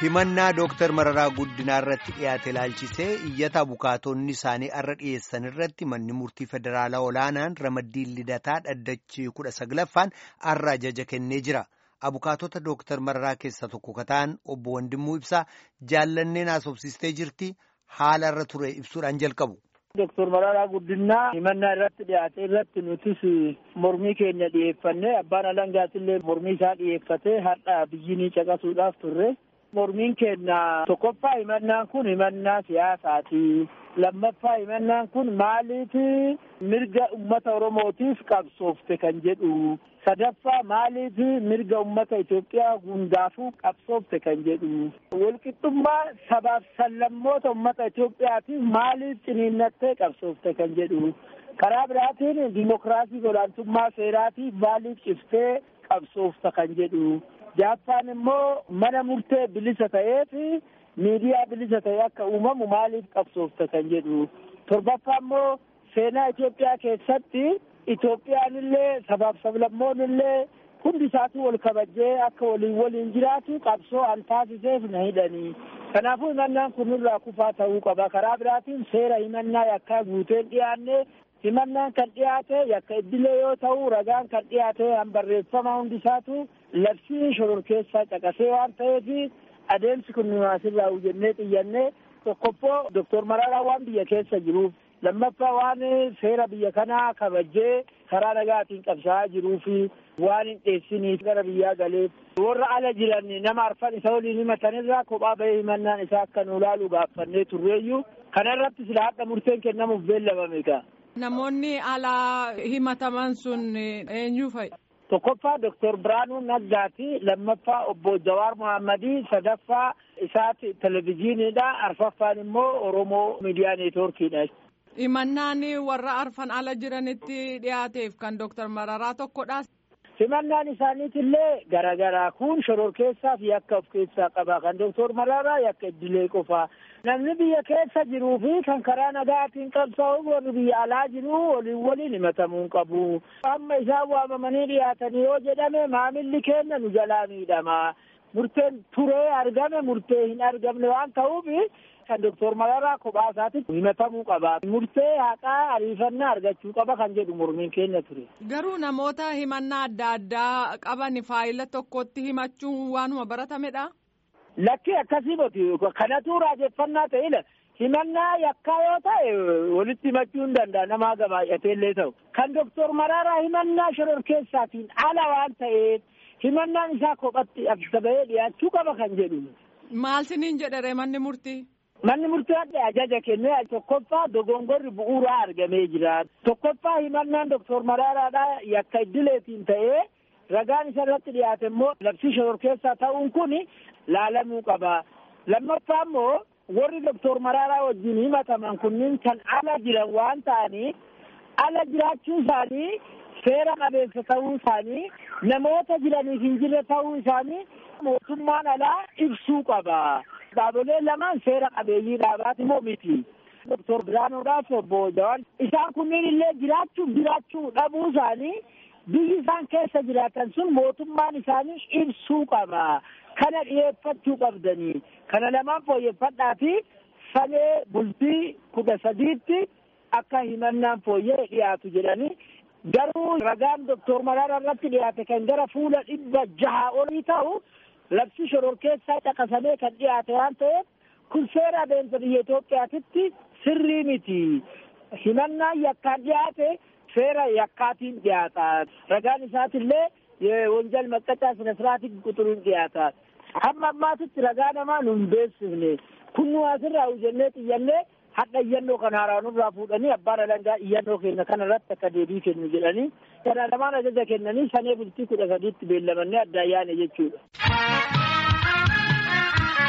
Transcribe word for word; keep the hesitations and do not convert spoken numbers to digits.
himannaa Dooktar Mararaa Guddinaa irratti dhiyaate ilaalchisee iyyata abukaatonni isaanii arra dhiyeessan irratti manni murtii federaalaa olaanaan ramaddiin lidataa dhaddachi kudha saglaffaan arra ajaja kennee jira. Abukaatota Dooktar Mararaa keessa tokko kataan obbo Wandimmuu Ibsaa jaallanneen haasofsiistee jirti. Haala irra ture ibsuudhaan jalqabu. Dooktar Mararaa Guddinaa himannaa irratti dhiyaate irratti nutis mormii keenya dhiyeeffannee abbaan alangaatillee mormii isaa dhiyeeffatee har'a biyyinii caqasuudhaaf turre. Mormiin keenya tokkoffaa himannaan kun himannaa siyaasaati. Lammaffaa himannaan kun maaliif mirga uummata Oromootiif qabsoofte kan jedhu. Sadaffaa maaliif mirga uummata Itoophiyaa hundaafuu qabsoofte kan jedhu. Walqixxummaa sabaaf sablammoota uummata Itoophiyaatiif maaliif ciniinnattee qabsoofte kan jedhu. Karaa biraatiin dimokiraasii olaantummaa seeraatiif maaliif ciftee qabsoofte kan jedhu. Jaappaan immoo mana murtee bilisa ta'ee fi miidiyaa bilisa ta'e akka uumamu maaliif qabsoofte kan jedhu. Torbaffaa immoo seenaa Itoophiyaa keessatti Itoophiyaan illee sabaaf sablammoon illee hundi isaatu wal kabajee akka waliin waliin jiraatu qabsoo an taasiseef na hidhanii. Kanaafuu himannaan kun irraa kufaa ta'uu qaba. Karaa biraatiin seera himannaa yakkaa guuteen dhiyaanne himannaan kan dhiyaate yakka iddilee yoo ta'u ragaan kan dhiyaate hanbarreeffamaa hundi isaatu labsii shororkeessaa caqasee waan ta'eef adeemsi kun nu asirraa hojjennee xiyyannee tokkoffoo Dooktar Mararaa waan biyya keessa jiruuf lammaffaa waan seera biyya kanaa kabajee karaa nagaatiin qabsaa'aa jiruu fi waan hin dheessiniif gara biyyaa galeef warra ala jiran nama arfan isa waliin himatanirraa kophaa bahee himannaan isaa akka nu ilaalu gaaffannee turreeyyuu kana irratti sila hadha murteen kennamuuf beellamame egaa. Namoonni alaa himataman sun eenyu fa'i? Tokkoffaa Dooktar Biraanuu Naggaati, lammaffaa obbo Jawaar Mohammadii, sadaffaa isaati televizyiiniidha, arfaffaan immoo Oromoo miidiyaa neetwoorkiidha. Himannaan warra arfan ala jiranitti dhiyaateef kan Dooktar Mararaa tokkodha. Himannaan isaaniitillee garaagaraa kun shororkeessaaf yakka of keessaa qaba. Kan Dooktar Mararaa yakka iddilee qofaa. Namni biyya keessa jiruu fi kan karaa nagaatiin qabsaa'u warri biyya alaa jiru waliin waliin himatamuu qabu. Amma isaan waamamanii dhiyaatanii yoo jedhame maamilli keenya nu jalaa miidhama. Murteen turee argame murtee hin argamne waan ta'uuf kan Dooktar Mararaa kophaa isaatitti himatamuu qaba. Murtee haqaa ariifannaa argachuu qaba kan jedhu mormiin keenya ture. Garuu namoota himannaa adda addaa qaban faayila tokkotti himachuun waanuma baratamedha. Lakki akkasii moti kanatu raajeffannaa ta'edha. Himannaa yakkaa yoo ta'e walitti himachuu hin danda'a namaa gabaay'atee illee ta'u. Kan Dooktar Mararaa himannaa shororkeessaatiin ala waan ta'eef himannaan isaa kophatti akka bahee dhiyaachuu qaba kan jedhu. Maal siniin jedhere manni murtii? Manni murtii adda ajaja kennee tokkoffaa dogongorri bu'uuraa argamee jira. Tokkoffaa himannaan Dooktar Mararaadhaa yakka iddileetiin ta'ee ragaan isa irratti dhiyaate immoo labsii shororkeessaa ta'uun kun laalamuu qaba. Lammaffaa immoo warri Dooktar Mararaa wajjin himataman kunniin kan ala jiran waan ta'aniif ala jiraachuu isaanii seera qabeessa ta'uu isaanii namoota jiraniif hin jirre ta'uu isaanii mootummaan alaa ibsuu qaba. Dhaabolee lamaan seera qabeeyyii dhaabaati moo miti. Dooktar Biraanuudhaaf obbo Jawaar isaan kunniin illee jiraachuuf jiraachuu dhabuu isaanii biyyi isaan keessa jiraatan sun mootummaan isaanii ibsuu qaba. Kana dhiyeeffachuu qabdanii. Kana lamaan fooyyeffadhaa fi sanee bultii kudha sadiitti akka himannaan fooyyee dhiyaatu jedhanii garuu ragaan Dooktar Mararaa irratti dhiyaate kan gara fuula dhibba jaha olii ta'u labsii shororkeessaa caqasamee kan dhiyaate waan ta'eef kun seera adeemsa biyya Itoophiyaatitti sirrii miti. Himannaan yakkaan dhiyaate seera yakkaatiin dhiyaata. Ragaan isaatillee wonjal maqqacaa sina siraatiin quxuruun dhiyaata. Hamma ammaatitti ragaa namaa nu hin beeksifne. Kun nu asirraa hojjennee xiyyannee hadha iyyannoo kana haraanurraa fuudhanii abbaan alangaa iyyannoo keenya kana irratti akka deebii kennu jedhanii kana lamaan ajaja kennanii sanee bultii kudha sadiitti beellamannee adda ayyaane jechuudha.